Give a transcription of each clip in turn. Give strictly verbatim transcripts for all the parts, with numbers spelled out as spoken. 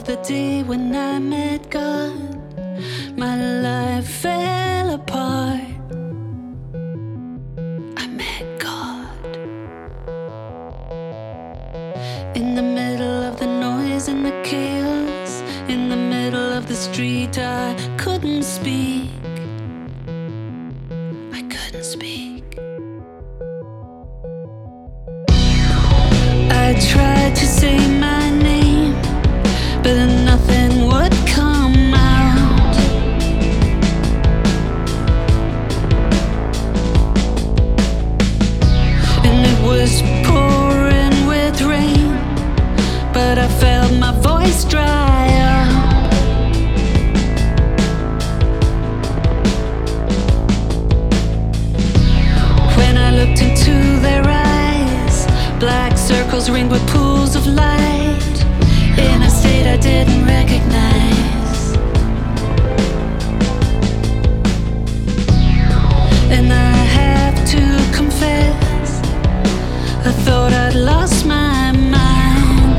the day when I met God, my life fell apart. I met God in the middle of the noise and the chaos, in the middle of the street. I couldn't speak. I couldn't speak. I tried to say my name, but nothing would come out. And it was pouring with rain, but I felt my voice dry up. When I looked into their eyes, black circles ringed with pools of light, in a state I didn't recognize. And I have to confess, I thought I'd lost my mind.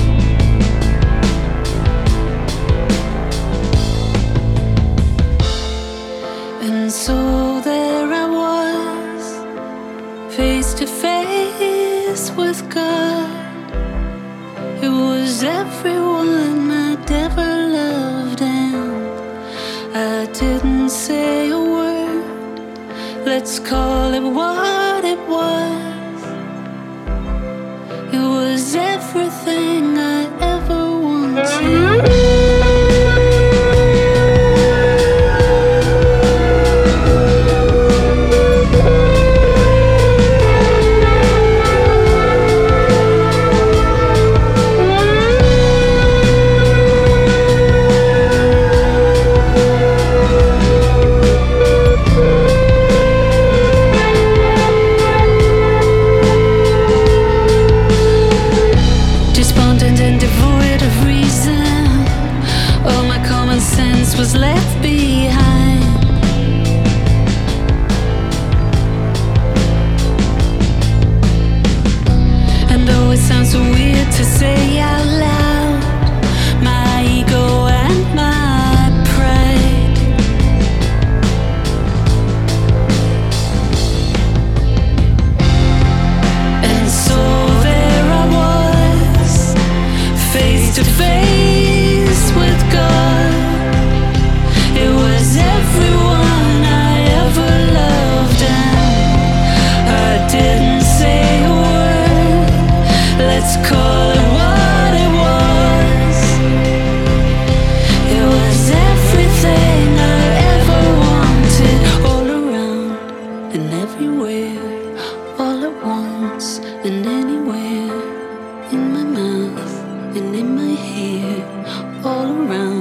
And so there I was, face to face with God. It was everyone I'd ever loved, and I didn't say a word. Let's call it what it was. It was everything I ever wanted. Was left behind. And though it sounds so weird to say out loud, my ego and my pride, and so there I was, face to face with God. It was everyone I ever loved, and I didn't say a word. Let's call it what it was. It was everything I ever wanted, all around and everywhere, all at once and anywhere, in my mouth and in my hair, all around